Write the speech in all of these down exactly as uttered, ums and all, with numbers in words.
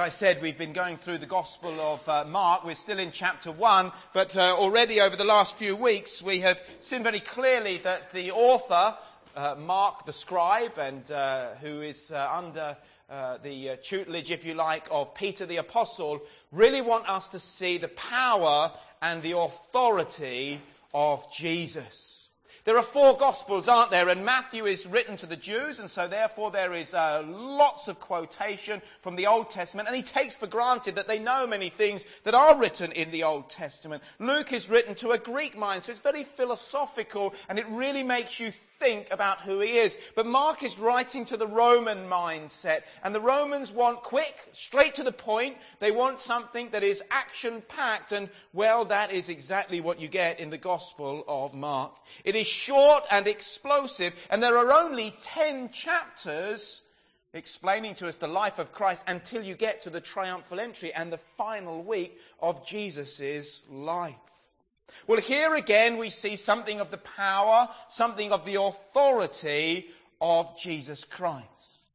I said, we've been going through the Gospel of uh, Mark. We're still in chapter one, but uh, already over the last few weeks we have seen very clearly that the author, uh, Mark the scribe, and uh, who is uh, under uh, the uh, tutelage, if you like, of Peter the apostle, really want us to see the power and the authority of Jesus. There are four Gospels, aren't there? And Matthew is written to the Jews, and so therefore there is uh, lots of quotation from the Old Testament, and he takes for granted that they know many things that are written in the Old Testament. Luke is written to a Greek mind, so it's very philosophical, and it really makes you think about who he is. But Mark is writing to the Roman mindset, and the Romans want quick, straight to the point. They want something that is action-packed, and well, that is exactly what you get in the Gospel of Mark. It is short and explosive, and there are only ten chapters explaining to us the life of Christ until you get to the triumphal entry and the final week of Jesus' life. Well, here again we see something of the power, something of the authority of Jesus Christ.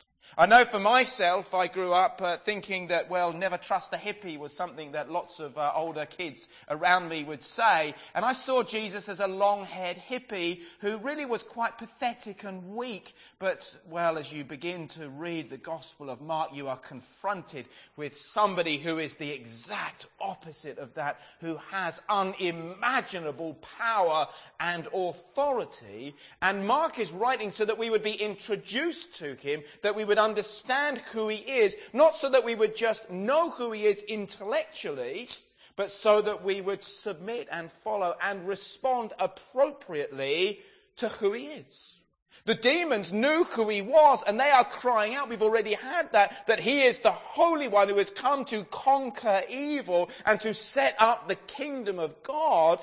I know for myself, I grew up uh, thinking that, well, never trust a hippie was something that lots of uh, older kids around me would say. And I saw Jesus as a long-haired hippie who really was quite pathetic and weak. But, well, as you begin to read the Gospel of Mark, you are confronted with somebody who is the exact opposite of that, who has unimaginable power and authority. And Mark is writing so that we would be introduced to him, that we would understand who he is, not so that we would just know who he is intellectually, but so that we would submit and follow and respond appropriately to who he is. The demons knew who he was, and they are crying out, we've already had that, that he is the Holy One who has come to conquer evil and to set up the kingdom of God.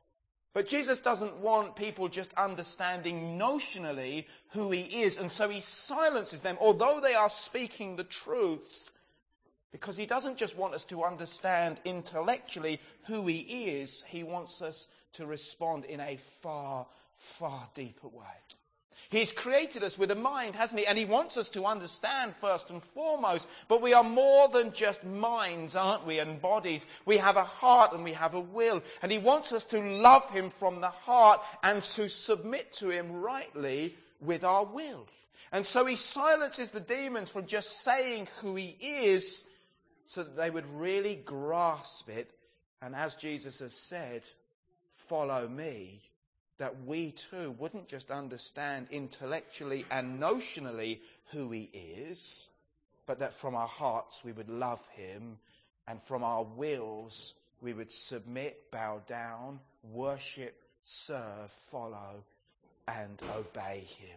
But Jesus doesn't want people just understanding notionally who he is, and so he silences them, although they are speaking the truth, because he doesn't just want us to understand intellectually who he is. He wants us to respond in a far, far deeper way. He's created us with a mind, hasn't he? And he wants us to understand first and foremost. But we are more than just minds, aren't we, and bodies. We have a heart and we have a will. And he wants us to love him from the heart and to submit to him rightly with our will. And so he silences the demons from just saying who he is so that they would really grasp it. And as Jesus has said, follow me. That we too wouldn't just understand intellectually and notionally who he is, but that from our hearts we would love him, and from our wills we would submit, bow down, worship, serve, follow, and obey him.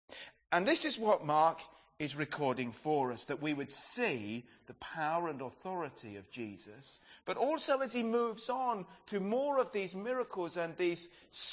And this is what Mark is recording for us, that we would see the power and authority of Jesus, but also as he moves on to more of these miracles and these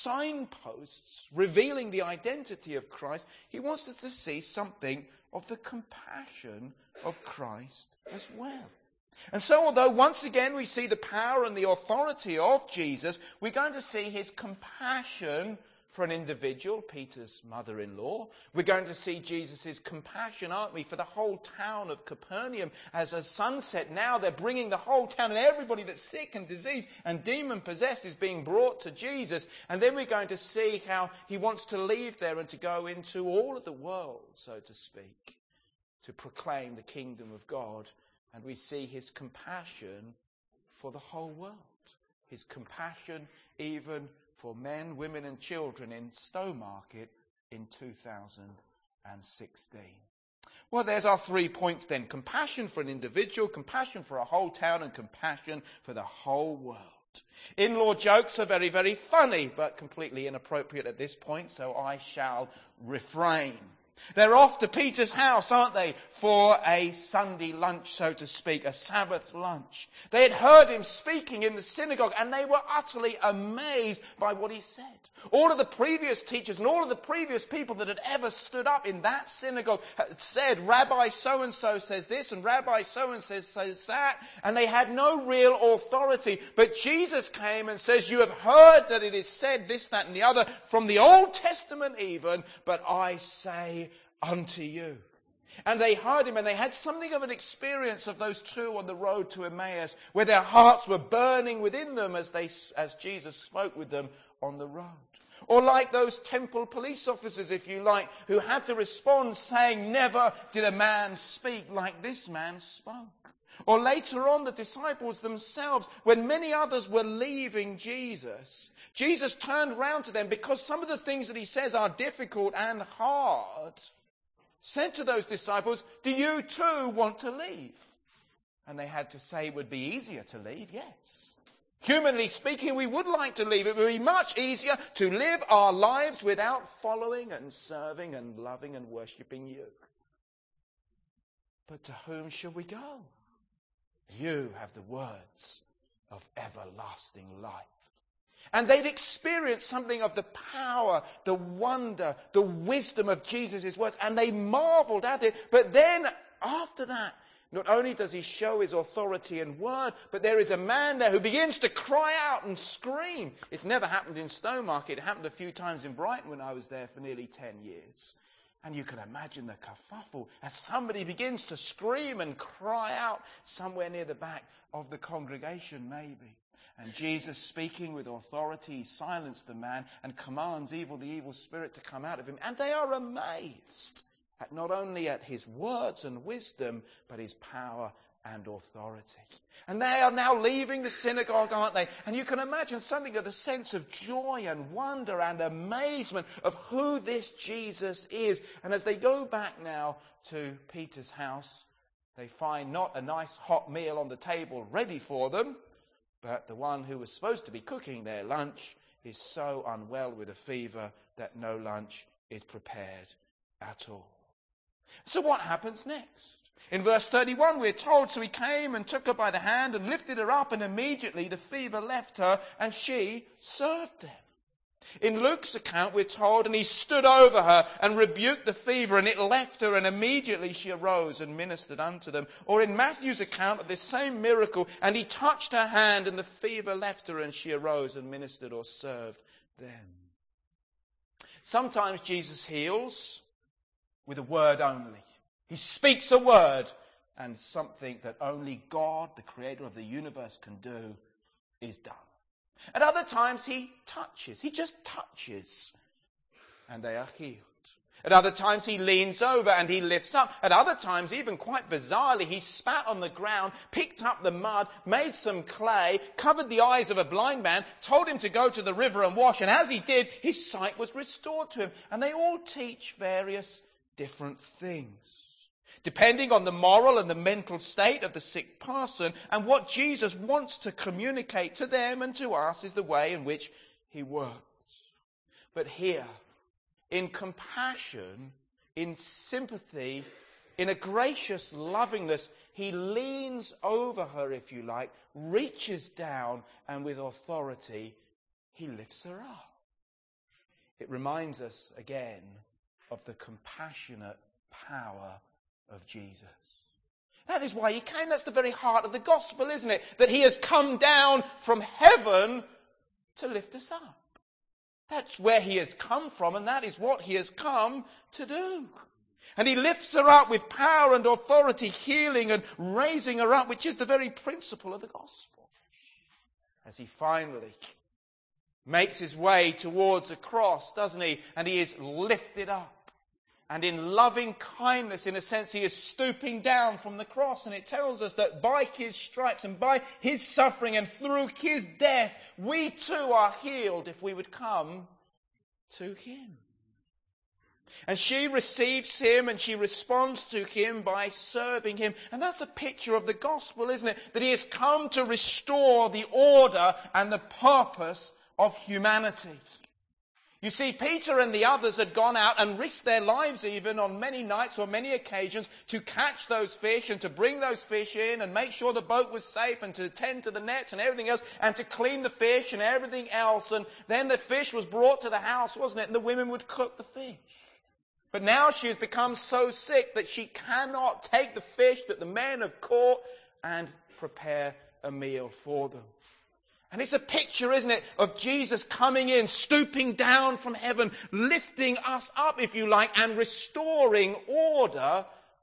signposts revealing the identity of Christ, he wants us to see something of the compassion of Christ as well. And so although once again we see the power and the authority of Jesus, we're going to see his compassion for an individual, Peter's mother-in-law. We're going to see Jesus' compassion, aren't we, for the whole town of Capernaum. As a sunset now, they're bringing the whole town, and everybody that's sick and diseased and demon-possessed is being brought to Jesus. And then we're going to see how he wants to leave there and to go into all of the world, so to speak, to proclaim the kingdom of God. And we see his compassion for the whole world. His compassion even for men, women and children in Stowmarket in two thousand sixteen. Well, there's our three points then. Compassion for an individual, compassion for a whole town, and compassion for the whole world. In-law jokes are very, very funny, but completely inappropriate at this point, so I shall refrain. They're off to Peter's house, aren't they, for a Sunday lunch, so to speak, a Sabbath lunch. They had heard him speaking in the synagogue, and they were utterly amazed by what he said. All of the previous teachers and all of the previous people that had ever stood up in that synagogue had said, Rabbi so-and-so says this, and Rabbi so-and-so says that, and they had no real authority. But Jesus came and says, you have heard that it is said this, that, and the other, from the Old Testament even, but I say unto you. And they heard him, and they had something of an experience of those two on the road to Emmaus, where their hearts were burning within them as they, as Jesus spoke with them on the road. Or like those temple police officers, if you like, who had to respond saying, never did a man speak like this man spoke. Or later on, the disciples themselves, when many others were leaving Jesus, Jesus turned round to them, because some of the things that he says are difficult and hard, said to those disciples, do you too want to leave? And they had to say it would be easier to leave, yes. Humanly speaking, we would like to leave. It would be much easier to live our lives without following and serving and loving and worshipping you. But to whom shall we go? You have the words of everlasting life. And they'd experienced something of the power, the wonder, the wisdom of Jesus' words, and they marveled at it. But then, after that, not only does he show his authority and word, but there is a man there who begins to cry out and scream. It's never happened in Stowmarket. It happened a few times in Brighton when I was there for nearly ten years. And you can imagine the kerfuffle as somebody begins to scream and cry out somewhere near the back of the congregation, maybe. And Jesus, speaking with authority, silenced the man and commands evil, the evil spirit to come out of him. And they are amazed at not only at his words and wisdom, but his power and authority. And they are now leaving the synagogue, aren't they? And you can imagine something of the sense of joy and wonder and amazement of who this Jesus is. And as they go back now to Peter's house, they find not a nice hot meal on the table ready for them, but the one who was supposed to be cooking their lunch is so unwell with a fever that no lunch is prepared at all. So what happens next? In verse thirty-one we're told, so he came and took her by the hand and lifted her up, and immediately the fever left her and she served them. In Luke's account we're told, and he stood over her and rebuked the fever, and it left her, and immediately she arose and ministered unto them. Or in Matthew's account of this same miracle, and he touched her hand and the fever left her and she arose and ministered or served them. Sometimes Jesus heals with a word only. He speaks a word, and something that only God, the creator of the universe, can do is done. At other times he touches. He just touches, and they are healed. At other times he leans over and he lifts up. At other times, even quite bizarrely, he spat on the ground, picked up the mud, made some clay, covered the eyes of a blind man, told him to go to the river and wash, and as he did, his sight was restored to him. And they all teach various different things, depending on the moral and the mental state of the sick person. And what Jesus wants to communicate to them and to us is the way in which he works. But here, in compassion, in sympathy, in a gracious lovingness, he leans over her, if you like, reaches down, and with authority, he lifts her up. It reminds us again of the compassionate power of Jesus. That is why he came. That's the very heart of the gospel, isn't it? That he has come down from heaven to lift us up. That's where he has come from, and that is what he has come to do. And he lifts her up with power and authority, healing and raising her up, which is the very principle of the gospel. As he finally makes his way towards a cross, doesn't he? And he is lifted up. And in loving kindness, in a sense, he is stooping down from the cross. And it tells us that by his stripes and by his suffering and through his death, we too are healed if we would come to him. And she receives him and she responds to him by serving him. And that's a picture of the gospel, isn't it? That he has come to restore the order and the purpose of humanity. You see, Peter and the others had gone out and risked their lives even on many nights or many occasions to catch those fish and to bring those fish in and make sure the boat was safe and to tend to the nets and everything else and to clean the fish and everything else. And then the fish was brought to the house, wasn't it? And the women would cook the fish. But now she has become so sick that she cannot take the fish that the men have caught and prepare a meal for them. And it's a picture, isn't it, of Jesus coming in, stooping down from heaven, lifting us up, if you like, and restoring order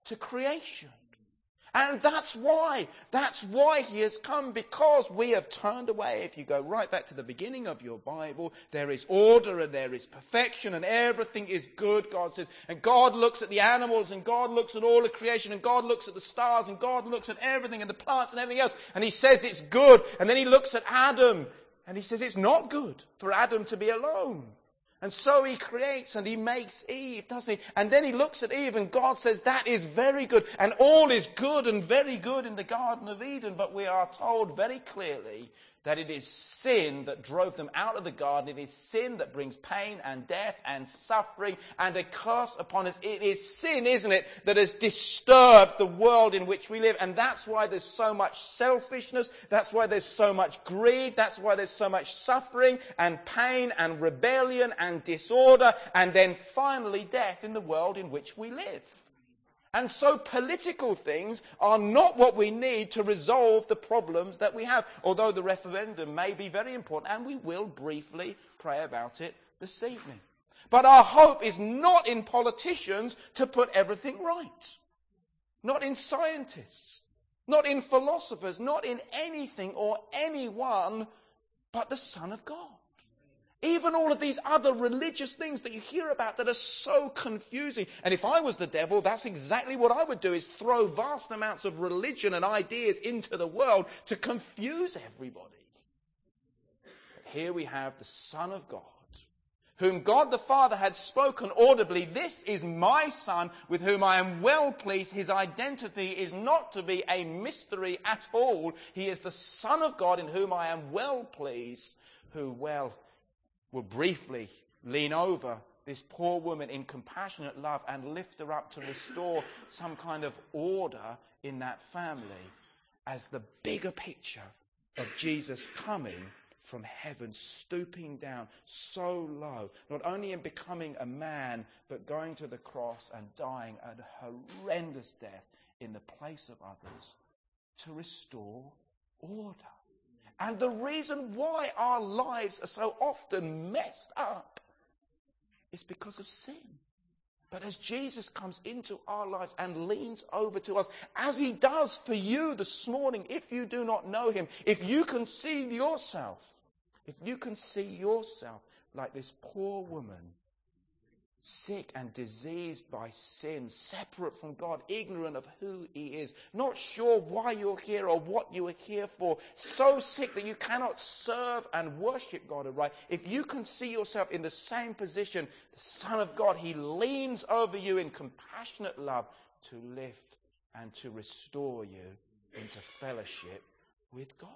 to creation. And that's why, that's why he has come, because we have turned away. If you go right back to the beginning of your Bible, there is order and there is perfection and everything is good, God says. And God looks at the animals and God looks at all of creation and God looks at the stars and God looks at everything and the plants and everything else. And he says it's good. And then he looks at Adam and he says it's not good for Adam to be alone. And so he creates and he makes Eve, doesn't he? And then he looks at Eve and God says that is very good. And all is good and very good in the Garden of Eden. But we are told very clearly that it is sin that drove them out of the garden. It is sin that brings pain and death and suffering and a curse upon us. It is sin, isn't it, that has disturbed the world in which we live. And that's why there's so much selfishness. That's why there's so much greed. That's why there's so much suffering and pain and rebellion and disorder. And then finally death in the world in which we live. And so political things are not what we need to resolve the problems that we have. Although the referendum may be very important, and we will briefly pray about it this evening. But our hope is not in politicians to put everything right. Not in scientists. Not in philosophers. Not in anything or anyone but the Son of God. Even all of these other religious things that you hear about that are so confusing. And if I was the devil, that's exactly what I would do, is throw vast amounts of religion and ideas into the world to confuse everybody. But here we have the Son of God, whom God the Father had spoken audibly, "This is my Son, with whom I am well pleased." His identity is not to be a mystery at all. He is the Son of God in whom I am well pleased, who well will briefly lean over this poor woman in compassionate love and lift her up to restore some kind of order in that family as the bigger picture of Jesus coming from heaven, stooping down so low, not only in becoming a man, but going to the cross and dying a horrendous death in the place of others to restore order. And the reason why our lives are so often messed up is because of sin. But as Jesus comes into our lives and leans over to us, as he does for you this morning, if you do not know him, if you can see yourself, if you can see yourself like this poor woman, sick and diseased by sin, separate from God, ignorant of who he is, not sure why you're here or what you are here for, so sick that you cannot serve and worship God aright. If you can see yourself in the same position, the Son of God, he leans over you in compassionate love to lift and to restore you into fellowship with God.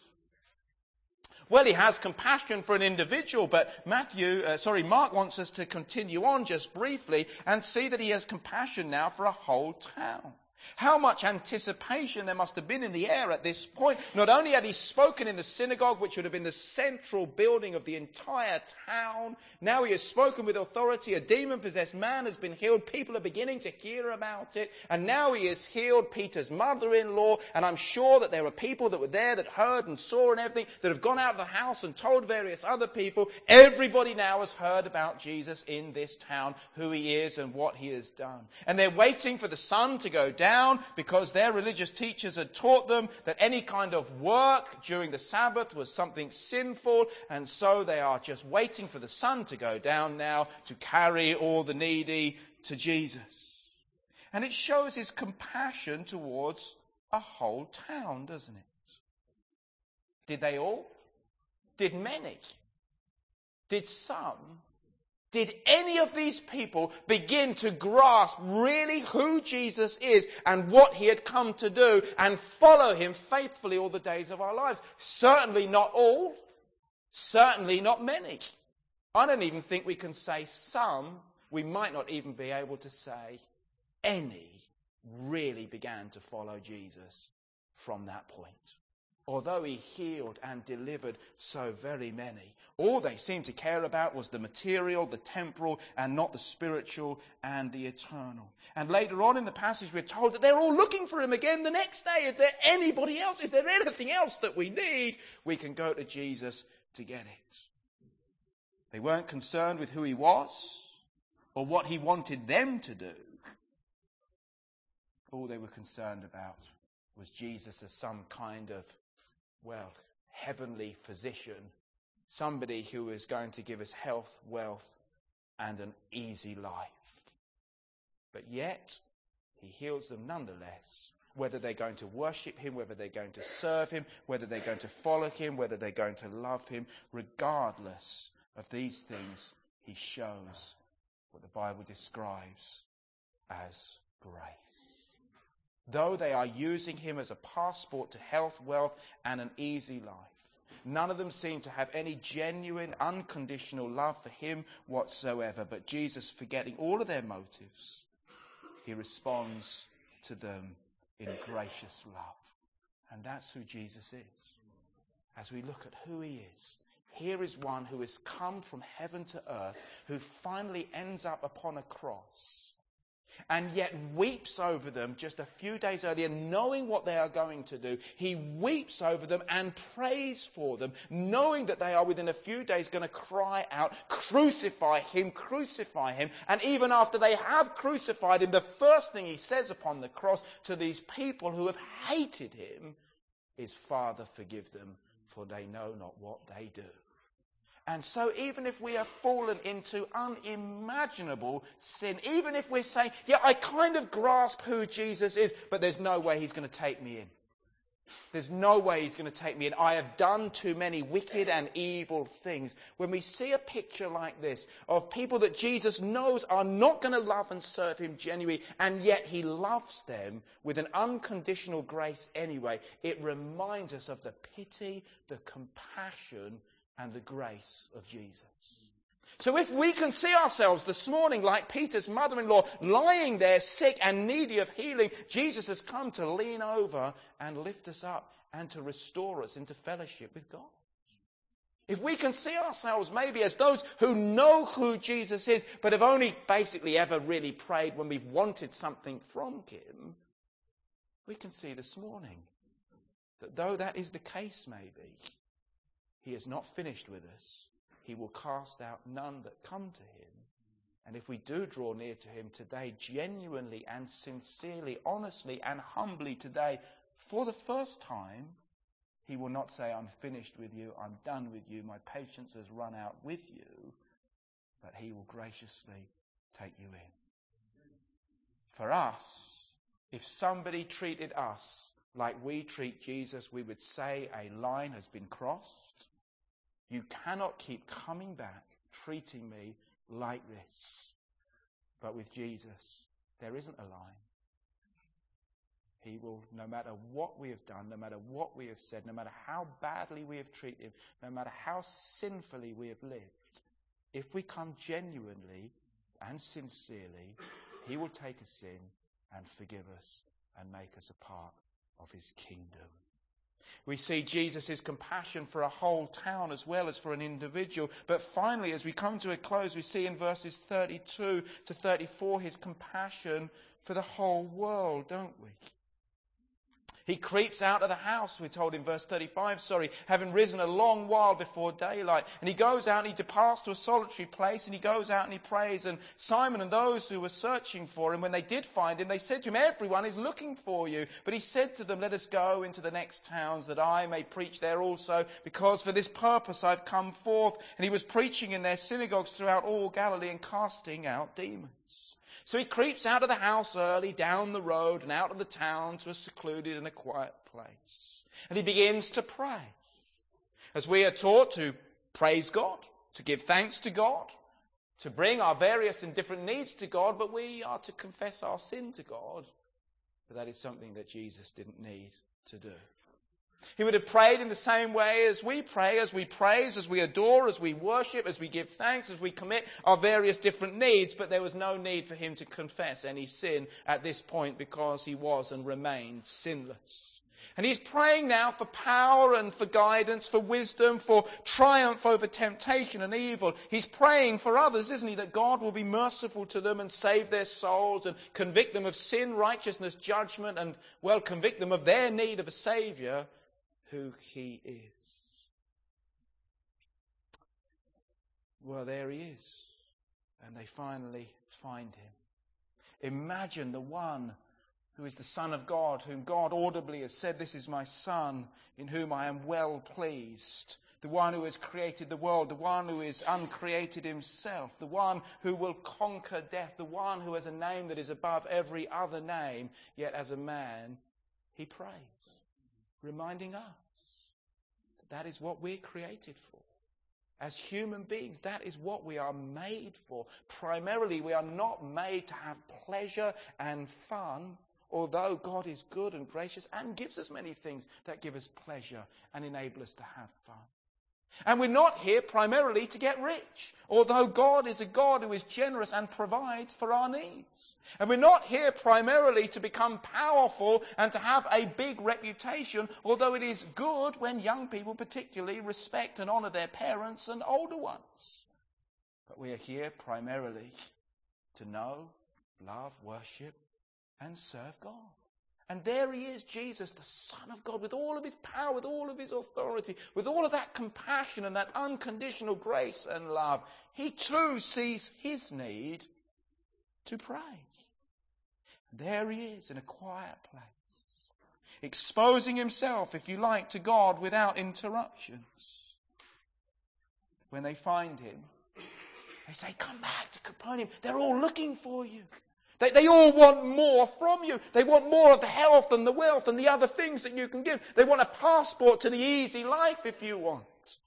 Well, he has compassion for an individual, but Matthew, uh, sorry, Mark wants us to continue on just briefly and see that he has compassion now for a whole town. How much anticipation there must have been in the air at this point. Not only had he spoken in the synagogue, which would have been the central building of the entire town, now he has spoken with authority. A demon-possessed man has been healed. People are beginning to hear about it. And now he has healed Peter's mother-in-law. And I'm sure that there were people that were there that heard and saw and everything, that have gone out of the house and told various other people. Everybody now has heard about Jesus in this town, who he is and what he has done. And they're waiting for the sun to go down, because their religious teachers had taught them that any kind of work during the Sabbath was something sinful, and so they are just waiting for the sun to go down now to carry all the needy to Jesus. And it shows his compassion towards a whole town, doesn't it? Did they all? Did many? Did some? Did any of these people begin to grasp really who Jesus is and what he had come to do and follow him faithfully all the days of our lives? Certainly not all. Certainly not many. I don't even think we can say some. We might not even be able to say any really began to follow Jesus from that point. Although he healed and delivered so very many, all they seemed to care about was the material, the temporal, and not the spiritual and the eternal. And later on in the passage we're told that they're all looking for him again the next day. Is there anybody else? Is there anything else that we need? We can go to Jesus to get it. They weren't concerned with who he was or what he wanted them to do. All they were concerned about was Jesus as some kind of, well, heavenly physician, somebody who is going to give us health, wealth, and an easy life. But yet, he heals them nonetheless, whether they're going to worship him, whether they're going to serve him, whether they're going to follow him, whether they're going to love him. Regardless of these things, he shows what the Bible describes as grace. Though they are using him as a passport to health, wealth, and an easy life, none of them seem to have any genuine, unconditional love for him whatsoever. But Jesus, forgetting all of their motives, he responds to them in gracious love. And that's who Jesus is. As we look at who he is, here is one who has come from heaven to earth, who finally ends up upon a cross, and yet weeps over them just a few days earlier, knowing what they are going to do. He weeps over them and prays for them, knowing that they are within a few days going to cry out, "Crucify him, crucify him." And even after they have crucified him, the first thing he says upon the cross to these people who have hated him is, "Father, forgive them, for they know not what they do." And so even if we have fallen into unimaginable sin, even if we're saying, yeah, I kind of grasp who Jesus is, but there's no way he's going to take me in. There's no way he's going to take me in. I have done too many wicked and evil things. When we see a picture like this of people that Jesus knows are not going to love and serve him genuinely, and yet he loves them with an unconditional grace anyway, it reminds us of the pity, the compassion, and the grace of Jesus. So if we can see ourselves this morning like Peter's mother-in-law lying there sick and needy of healing, Jesus has come to lean over and lift us up and to restore us into fellowship with God. If we can see ourselves maybe as those who know who Jesus is, but have only basically ever really prayed when we've wanted something from him, we can see this morning that though that is the case maybe, he is not finished with us. He will cast out none that come to him. And if we do draw near to him today, genuinely and sincerely, honestly and humbly today, for the first time, he will not say, "I'm finished with you, I'm done with you, my patience has run out with you," but he will graciously take you in. For us, if somebody treated us like we treat Jesus, we would say a line has been crossed. You cannot keep coming back treating me like this. But with Jesus, there isn't a line. He will, no matter what we have done, no matter what we have said, no matter how badly we have treated him, no matter how sinfully we have lived, if we come genuinely and sincerely, he will take us in and forgive us and make us a part of his kingdom. We see Jesus' compassion for a whole town as well as for an individual. But finally, as we come to a close, we see in verses thirty-two to thirty-four his compassion for the whole world, don't we? He creeps out of the house, we're told in verse thirty-five, sorry, having risen a long while before daylight. And he goes out and he departs to a solitary place, and he goes out and he prays. And Simon and those who were searching for him, when they did find him, they said to him, "Everyone is looking for you." But he said to them, "Let us go into the next towns, that I may preach there also, because for this purpose I've come forth." And he was preaching in their synagogues throughout all Galilee and casting out demons. So he creeps out of the house early, down the road and out of the town to a secluded and a quiet place. And he begins to pray. As we are taught to praise God, to give thanks to God, to bring our various and different needs to God, but we are to confess our sin to God. But that is something that Jesus didn't need to do. He would have prayed in the same way as we pray, as we praise, as we adore, as we worship, as we give thanks, as we commit our various different needs. But there was no need for him to confess any sin at this point, because he was and remained sinless. And he's praying now for power and for guidance, for wisdom, for triumph over temptation and evil. He's praying for others, isn't he? That God will be merciful to them and save their souls and convict them of sin, righteousness, judgment, and, well, convict them of their need of a Saviour, who he is. Well, there he is. And they finally find him. Imagine the one who is the Son of God, whom God audibly has said, "This is my Son, in whom I am well pleased." The one who has created the world, the one who is uncreated himself, the one who will conquer death, the one who has a name that is above every other name, yet as a man, he prays, reminding us that that is what we're created for. As human beings, that is what we are made for. Primarily, we are not made to have pleasure and fun, although God is good and gracious and gives us many things that give us pleasure and enable us to have fun. And we're not here primarily to get rich, although God is a God who is generous and provides for our needs. And we're not here primarily to become powerful and to have a big reputation, although it is good when young people particularly respect and honour their parents and older ones. But we are here primarily to know, love, worship, and serve God. And there he is, Jesus, the Son of God, with all of his power, with all of his authority, with all of that compassion and that unconditional grace and love. He too sees his need to pray. There he is in a quiet place, exposing himself, if you like, to God without interruptions. When they find him, they say, "Come back to Capernaum. They're all looking for you. They, they all want more from you. They want more of the health and the wealth and the other things that you can give. They want a passport to the easy life if you want."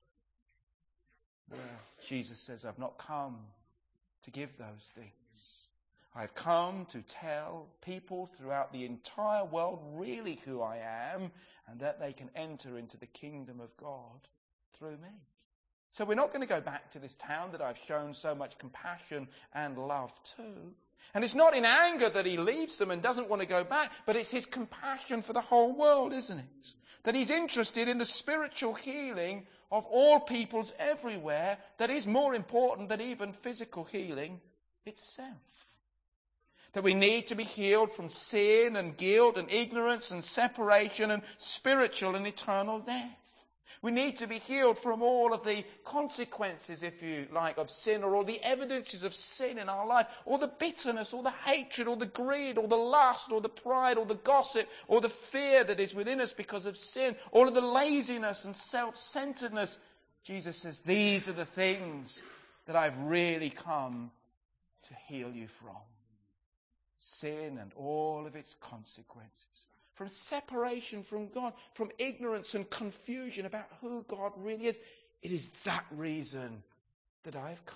Well, Jesus says, "I've not come to give those things. I've come to tell people throughout the entire world really who I am, and that they can enter into the kingdom of God through me." So we're not going to go back to this town that I've shown so much compassion and love to. And it's not in anger that he leaves them and doesn't want to go back, but it's his compassion for the whole world, isn't it? That he's interested in the spiritual healing of all peoples everywhere that is more important than even physical healing itself. That we need to be healed from sin and guilt and ignorance and separation and spiritual and eternal death. We need to be healed from all of the consequences, if you like, of sin, or all the evidences of sin in our life, or the bitterness, or the hatred, or the greed, or the lust, or the pride, or the gossip, or the fear that is within us because of sin, all of the laziness and self-centeredness. Jesus says, these are the things that I've really come to heal you from. Sin and all of its consequences. From separation from God, from ignorance and confusion about who God really is. It is that reason that I have come.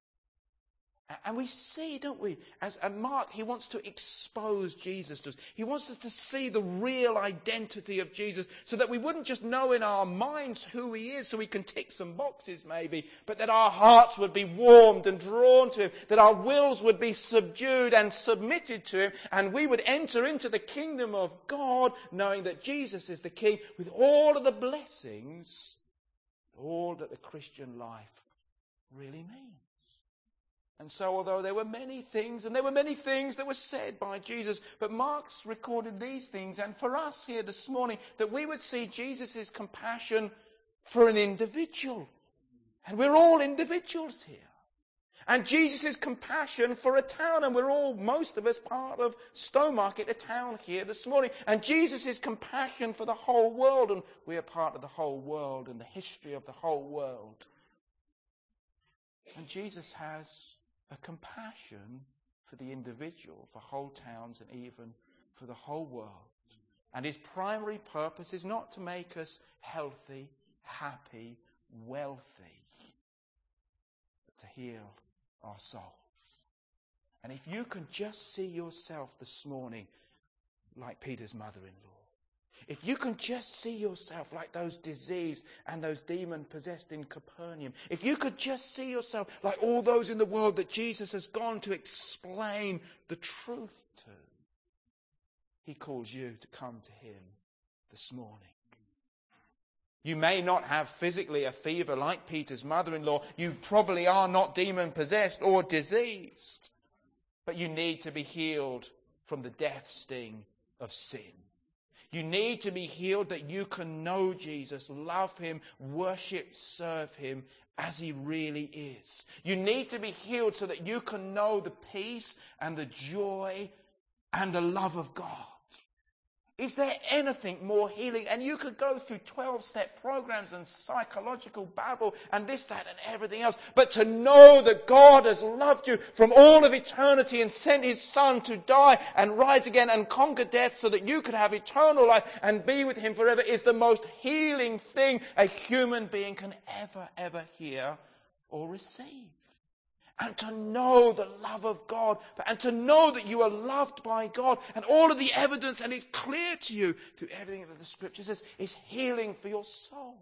And we see, don't we, as Mark, he wants to expose Jesus to us. He wants us to see the real identity of Jesus so that we wouldn't just know in our minds who he is so we can tick some boxes maybe, but that our hearts would be warmed and drawn to him, that our wills would be subdued and submitted to him, and we would enter into the kingdom of God knowing that Jesus is the King with all of the blessings, all that the Christian life really means. And so although there were many things, and there were many things that were said by Jesus, but Mark's recorded these things, and for us here this morning, that we would see Jesus' compassion for an individual. And we're all individuals here. And Jesus' compassion for a town, and we're all, most of us, part of Stowmarket, a town here this morning. And Jesus' compassion for the whole world, and we are part of the whole world and the history of the whole world. And Jesus has a compassion for the individual, for whole towns, and even for the whole world. And his primary purpose is not to make us healthy, happy, wealthy, but to heal our souls. And if you can just see yourself this morning like Peter's mother-in-law, if you can just see yourself like those diseased and those demon-possessed in Capernaum, if you could just see yourself like all those in the world that Jesus has gone to explain the truth to, he calls you to come to him this morning. You may not have physically a fever like Peter's mother-in-law. You probably are not demon-possessed or diseased. But you need to be healed from the death sting of sin. You need to be healed that you can know Jesus, love him, worship, serve him as he really is. You need to be healed so that you can know the peace and the joy and the love of God. Is there anything more healing? And you could go through twelve-step programs and psychological babble and this, that and everything else. But to know that God has loved you from all of eternity and sent his Son to die and rise again and conquer death so that you could have eternal life and be with him forever is the most healing thing a human being can ever, ever hear or receive. And to know the love of God, and to know that you are loved by God, and all of the evidence, and it's clear to you through everything that the Scripture says, is healing for your soul.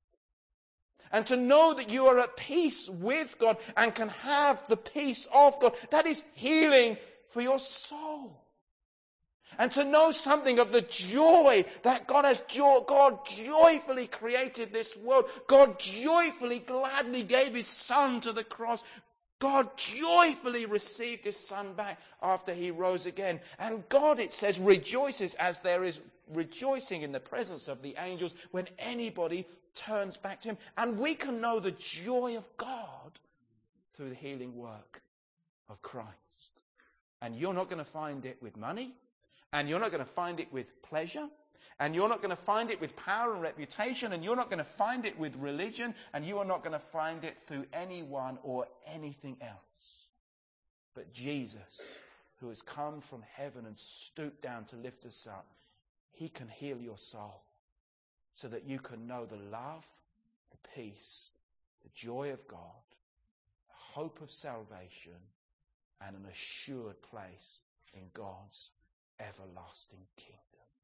And to know that you are at peace with God and can have the peace of God, that is healing for your soul. And to know something of the joy that God has, jo- God joyfully created this world. God joyfully, gladly gave his Son to the cross. God joyfully received his Son back after he rose again. And God, it says, rejoices as there is rejoicing in the presence of the angels when anybody turns back to him. And we can know the joy of God through the healing work of Christ. And you're not going to find it with money. And you're not going to find it with pleasure. And you're not going to find it with power and reputation, and you're not going to find it with religion, and you are not going to find it through anyone or anything else. But Jesus, who has come from heaven and stooped down to lift us up, he can heal your soul so that you can know the love, the peace, the joy of God, the hope of salvation, and an assured place in God's everlasting kingdom.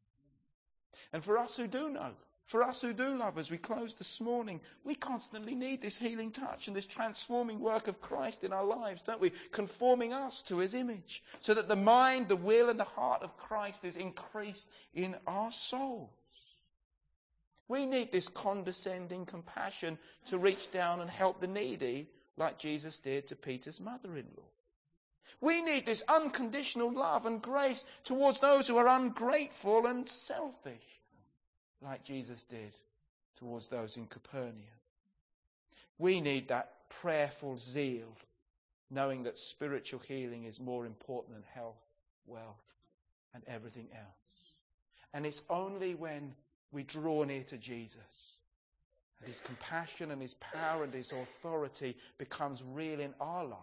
And for us who do know, for us who do love, as we close this morning, we constantly need this healing touch and this transforming work of Christ in our lives, don't we? Conforming us to his image, so that the mind, the will and the heart of Christ is increased in our souls. We need this condescending compassion to reach down and help the needy, like Jesus did to Peter's mother-in-law. We need this unconditional love and grace towards those who are ungrateful and selfish, like Jesus did towards those in Capernaum. We need that prayerful zeal, knowing that spiritual healing is more important than health, wealth, and everything else. And it's only when we draw near to Jesus and his compassion and his power and his authority becomes real in our lives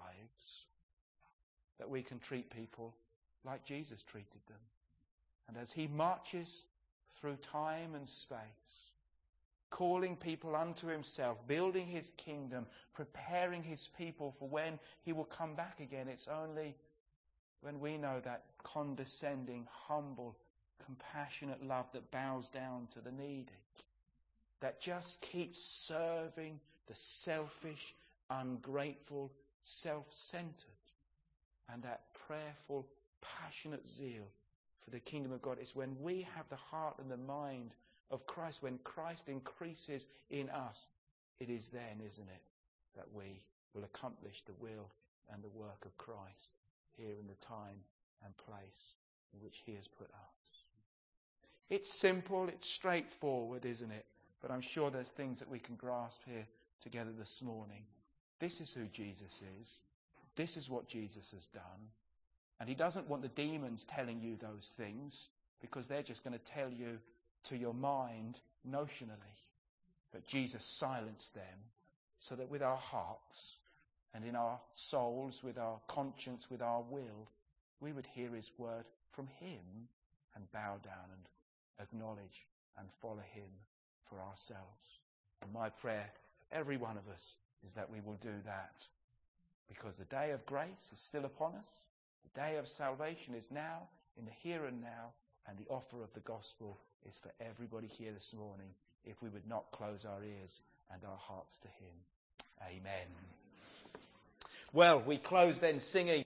that we can treat people like Jesus treated them. And as he marches through time and space, calling people unto himself, building his kingdom, preparing his people for when he will come back again, it's only when we know that condescending, humble, compassionate love that bows down to the needy, that just keeps serving the selfish, ungrateful, self-centered, and that prayerful, passionate zeal for the kingdom of God. It's when we have the heart and the mind of Christ, when Christ increases in us, it is then, isn't it, that we will accomplish the will and the work of Christ here in the time and place in which he has put us. It's simple, it's straightforward, isn't it? But I'm sure there's things that we can grasp here together this morning. This is who Jesus is. This is what Jesus has done. And he doesn't want the demons telling you those things, because they're just going to tell you to your mind notionally. But Jesus silenced them so that with our hearts and in our souls, with our conscience, with our will, we would hear his word from him and bow down and acknowledge and follow him for ourselves. And my prayer for every one of us is that we will do that. Because the day of grace is still upon us. The day of salvation is now, in the here and now. And the offer of the gospel is for everybody here this morning, if we would not close our ears and our hearts to him. Amen. Well, we close then singing.